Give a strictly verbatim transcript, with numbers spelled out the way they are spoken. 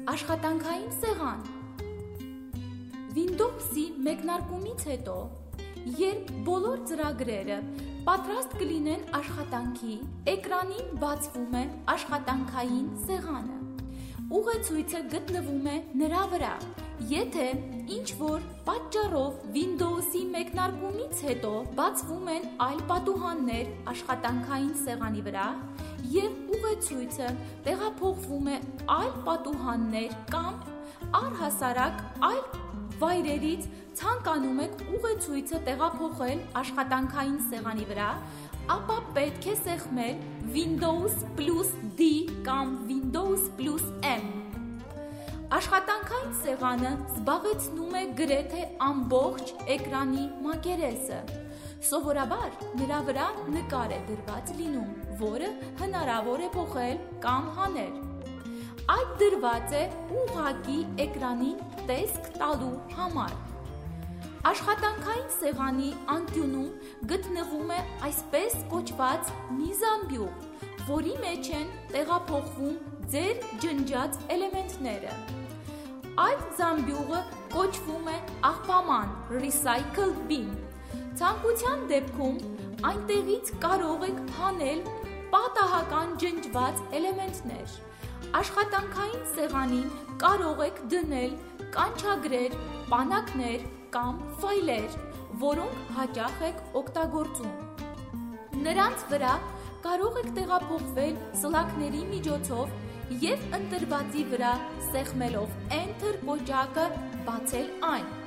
Աշխատանքային սեղան։ Windows-ի մեկնարկումից հետո, երբ բոլոր ծրագրերը պատրաստ կլինեն աշխատանքի, էկրանին բացվում է աշխատանքային սեղանը։ Ուղեցույցը գտնվում է նրա վրա։ Եթե ինչ-որ պատճառով Windows-ի մեկնարկումից հետո բացվում են այլ պատուհաններ աշխատանքային սեղանի վրա և ուղեցույցը տեղափոխվում է այլ պատուհաններ կամ առհասարակ այլ վայրերից ցանկանում եք ուղեցույցը տեղափոխել աշխատանքային սեղանի վրա, ապա պետք է սեղմել Windows plus D կամ Windows plus M։ Աշխատանքային սեղանը զբաղեցնում է գրեթե ամբողջ էկրանի մակերեսը։ Սովորաբար նրա վրա նկար է դրված լինում, որը հնարավոր է փոխել կամ հանել։ Այդ դրված է ուղղակի էկրանին տեսք տալու համար։ Աշխատանքային սեղանի անկյունում գտնվում է այսպես կոչված մի զամբյուղ, որի մեջ են տեղափոխվում ձեր ջնջած էլեմենտները։ Այդ զամբյուղը կոչվում է աղբաման recycle bin։ Ցանկության դեպքում այնտեղից կարող եք հանել պատահական ջնջված էլեմենտներ։ Աշխատանքային սեղանին կարող եք դնել կանչագրեր, պանակներ կամ ֆայլեր, որոնք հաճախ եք օգտագործում։ Նրանց վրա կարող եք տեղափոխվել սլաքների միջոցով և ընտրվածի վրա սեղմելով Enter կոճակը բացել այն։